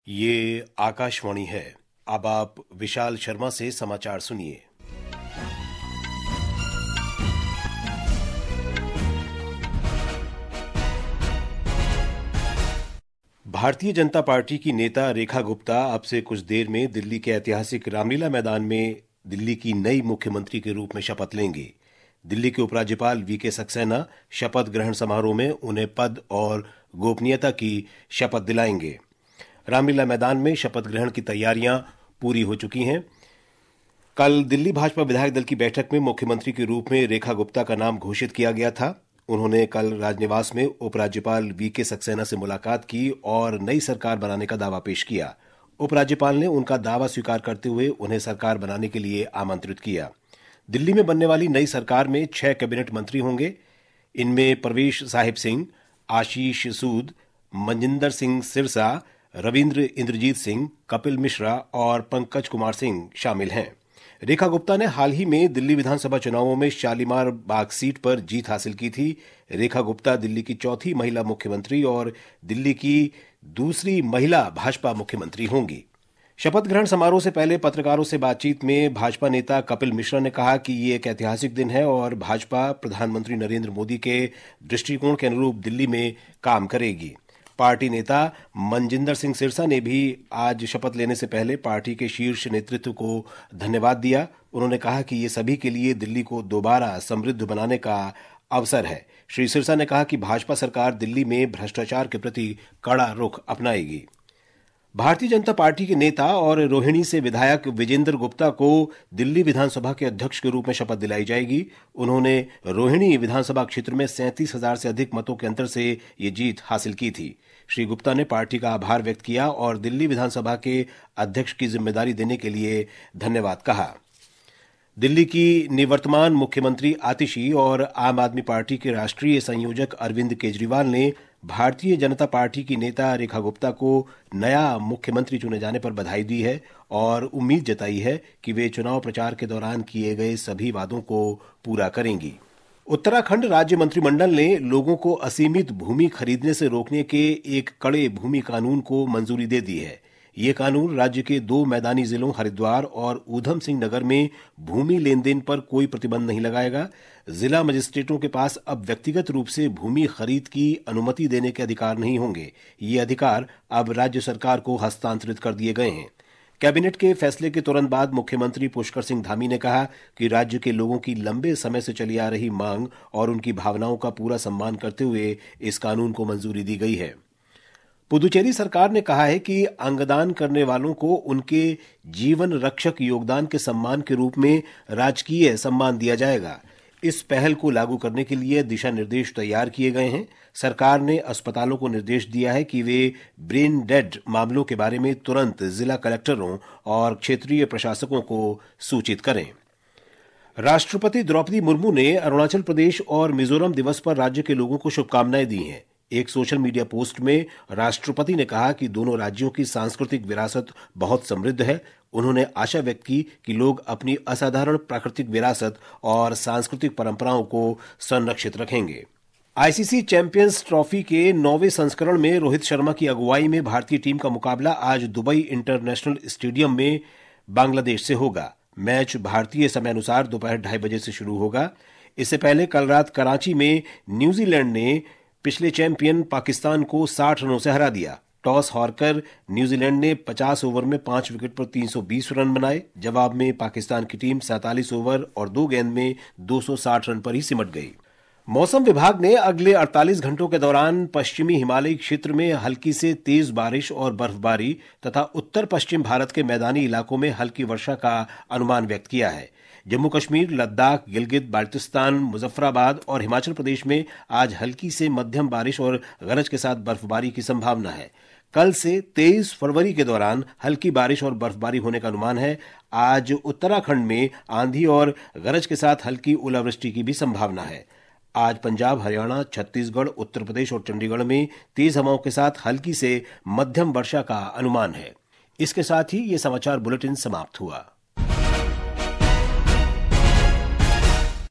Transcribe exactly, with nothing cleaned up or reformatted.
ये आकाशवाणी है। अब आप विशाल शर्मा से समाचार सुनिए। भारतीय जनता पार्टी की नेता रेखा गुप्ता अब से कुछ देर में दिल्ली के ऐतिहासिक रामलीला मैदान में दिल्ली की नई मुख्यमंत्री के रूप में शपथ लेंगे। दिल्ली के उपराज्यपाल वी के सक्सेना शपथ ग्रहण समारोह में उन्हें पद और गोपनीयता की शपथ दिलाएंगे। रामलीला मैदान में शपथ ग्रहण की तैयारियां पूरी हो चुकी हैं। कल दिल्ली भाजपा विधायक दल की बैठक में मुख्यमंत्री के रूप में रेखा गुप्ता का नाम घोषित किया गया था। उन्होंने कल राजनिवास में उपराज्यपाल वी के सक्सेना से मुलाकात की और नई सरकार बनाने का दावा पेश किया। उपराज्यपाल ने उनका दावा स्वीकार करते हुए उन्हें सरकार बनाने के लिए आमंत्रित किया। दिल्ली में बनने वाली नई सरकार में छह कैबिनेट मंत्री होंगे। इनमें प्रवेश साहिब सिंह, आशीष सूद, मनजिंदर सिंह सिरसा, रविंद्र इंद्रजीत सिंह, कपिल मिश्रा और पंकज कुमार सिंह शामिल हैं। रेखा गुप्ता ने हाल ही में दिल्ली विधानसभा चुनावों में शालीमार बाग सीट पर जीत हासिल की थी। रेखा गुप्ता दिल्ली की चौथी महिला मुख्यमंत्री और दिल्ली की दूसरी महिला भाजपा मुख्यमंत्री होंगी। शपथ ग्रहण समारोह से पहले पत्रकारों से बातचीत में भाजपा नेता कपिल मिश्रा ने कहा कि ये एक ऐतिहासिक दिन है और भाजपा प्रधानमंत्री नरेंद्र मोदी के दृष्टिकोण के अनुरूप दिल्ली में काम करेगी। पार्टी नेता मनजिंदर सिंह सिरसा ने भी आज शपथ लेने से पहले पार्टी के शीर्ष नेतृत्व को धन्यवाद दिया। उन्होंने कहा कि ये सभी के लिए दिल्ली को दोबारा समृद्ध बनाने का अवसर है। श्री सिरसा ने कहा कि भाजपा सरकार दिल्ली में भ्रष्टाचार के प्रति कड़ा रुख अपनाएगी। भारतीय जनता पार्टी के नेता और रोहिणी से विधायक विजेंद्र गुप्ता को दिल्ली विधानसभा के अध्यक्ष के रूप में शपथ दिलाई जाएगी। उन्होंने रोहिणी विधानसभा क्षेत्र में सैंतीस हजार से अधिक मतों के अंतर से ये जीत हासिल की थी। श्री गुप्ता ने पार्टी का आभार व्यक्त किया और दिल्ली विधानसभा के अध्यक्ष की जिम्मेदारी देने के लिए धन्यवाद कहा। दिल्ली की निवर्तमान मुख्यमंत्री आतिशी और आम आदमी पार्टी के राष्ट्रीय संयोजक अरविंद केजरीवाल ने भारतीय जनता पार्टी की नेता रेखा गुप्ता को नया मुख्यमंत्री चुने जाने पर बधाई दी है और उम्मीद जताई है कि वे चुनाव प्रचार के दौरान किए गए सभी वादों को पूरा करेंगी। उत्तराखंड राज्य मंत्रिमंडल ने लोगों को असीमित भूमि खरीदने से रोकने के एक कड़े भूमि कानून को मंजूरी दे दी है। ये कानून राज्य के दो मैदानी जिलों हरिद्वार और ऊधम सिंह नगर में भूमि लेन देन पर कोई प्रतिबंध नहीं लगाएगा। जिला मजिस्ट्रेटों के पास अब व्यक्तिगत रूप से भूमि खरीद की अनुमति देने के अधिकार नहीं होंगे। ये अधिकार अब राज्य सरकार को हस्तांतरित कर दिए गए हैं। कैबिनेट के फैसले के तुरंत बाद मुख्यमंत्री पुष्कर सिंह धामी ने कहा कि राज्य के लोगों की लंबे समय से चली आ रही मांग और उनकी भावनाओं का पूरा सम्मान करते हुए इस कानून को मंजूरी दी गई है। पुदुचेरी सरकार ने कहा है कि अंगदान करने वालों को उनके जीवन रक्षक योगदान के सम्मान के रूप में राजकीय सम्मान दिया जाएगा। इस पहल को लागू करने के लिए दिशा निर्देश तैयार किए गए हैं। सरकार ने अस्पतालों को निर्देश दिया है कि वे ब्रेन डेड मामलों के बारे में तुरंत जिला कलेक्टरों और क्षेत्रीय प्रशासकों को सूचित करें। राष्ट्रपति द्रौपदी मुर्मू ने अरुणाचल प्रदेश और मिजोरम दिवस पर राज्य के लोगों को शुभकामनाएं दी हैं। एक सोशल मीडिया पोस्ट में राष्ट्रपति ने कहा कि दोनों राज्यों की सांस्कृतिक विरासत बहुत समृद्ध है। उन्होंने आशा व्यक्त की कि लोग अपनी असाधारण प्राकृतिक विरासत और सांस्कृतिक परंपराओं को संरक्षित रखेंगे। आईसीसी चैंपियंस ट्रॉफी के नौवें संस्करण में रोहित शर्मा की अगुवाई में भारतीय टीम का मुकाबला आज दुबई इंटरनेशनल स्टेडियम में बांग्लादेश से होगा। मैच भारतीय समय अनुसार दोपहर ढाई बजे से शुरू होगा। इससे पहले कल रात कराची में न्यूजीलैंड ने पिछले चैंपियन पाकिस्तान को साठ रनों से हरा दिया। टॉस हारकर न्यूजीलैंड ने पचास ओवर में पांच विकेट पर तीन सौ बीस रन बनाए। जवाब में पाकिस्तान की टीम सैंतालीस ओवर और दो गेंद में दो सौ साठ रन पर ही सिमट गई। मौसम विभाग ने अगले अड़तालीस घंटों के दौरान पश्चिमी हिमालयी क्षेत्र में हल्की से तेज बारिश और बर्फबारी तथा उत्तर पश्चिम भारत के मैदानी इलाकों में हल्की वर्षा का अनुमान व्यक्त किया है। जम्मू कश्मीर, लद्दाख, गिलगित बाल्टिस्तान, मुजफ्फराबाद और हिमाचल प्रदेश में आज हल्की से मध्यम बारिश और गरज के साथ बर्फबारी की संभावना है। कल से तेईस फरवरी के दौरान हल्की बारिश और बर्फबारी होने का अनुमान है। आज उत्तराखंड में आंधी और गरज के साथ हल्की ओलावृष्टि की भी संभावना है। आज पंजाब, हरियाणा, छत्तीसगढ़, उत्तर प्रदेश और चंडीगढ़ में तेज हवाओं के साथ हल्की से मध्यम वर्षा का अनुमान है। इसके साथ ही ये समाचार बुलेटिन समाप्त हुआ।